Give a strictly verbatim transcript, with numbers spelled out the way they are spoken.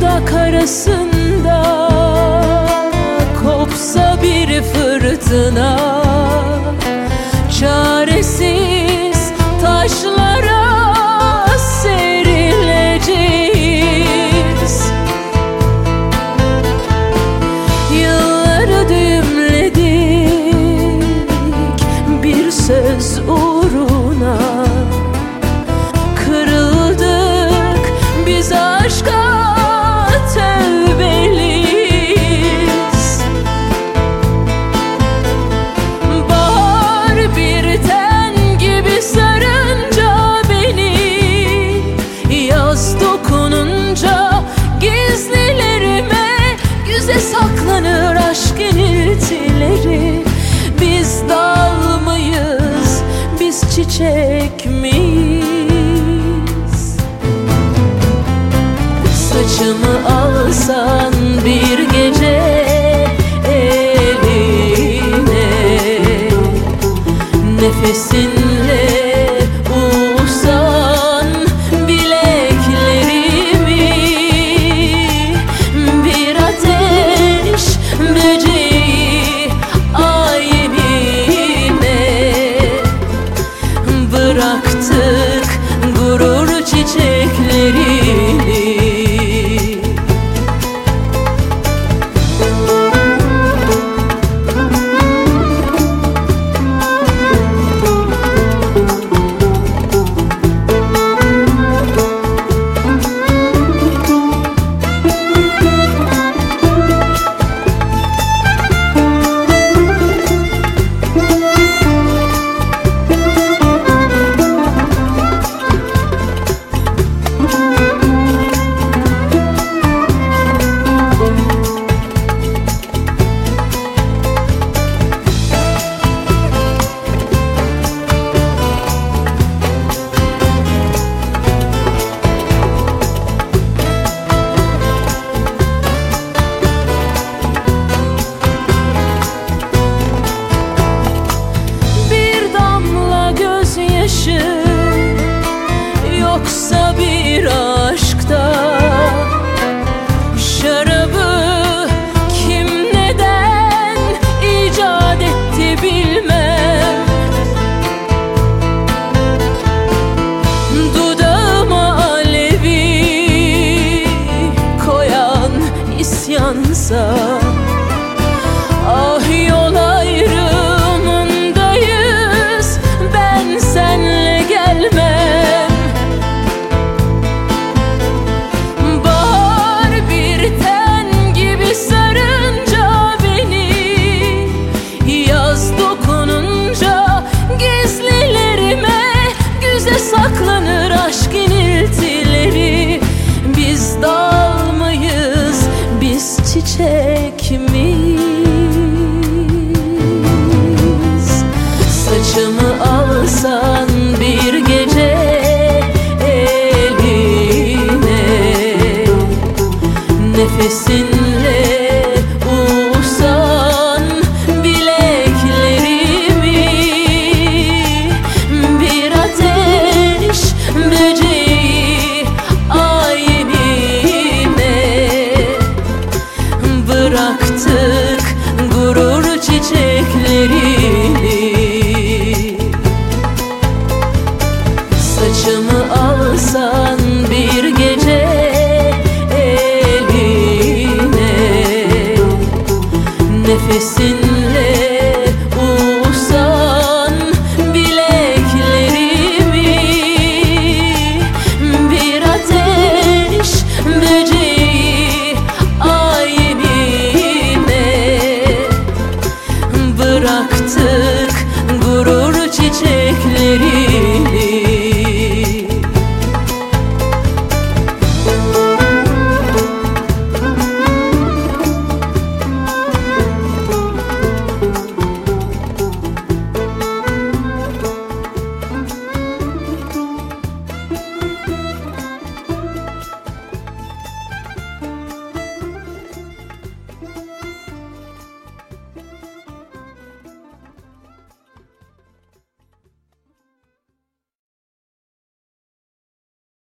Toprak arasında kopsa bir fırtına, çaresiz taşlara serileceğiz. Yılları düğümledik bir söz uğruna, kırıldık biz aşka tövbeliyiz. Bahar bir ten gibi sarınca beni, yaz dokununca gizlilerime yüze saklanır aşk iniltileri. Biz dal mıyız, biz çiçek miyiz? Saçımı alsan bir gece eline, nefesinle uğursan bileklerimi, bir ateş böceği ayinine bıraktık gurur çiçeklerini. Yoksa bir an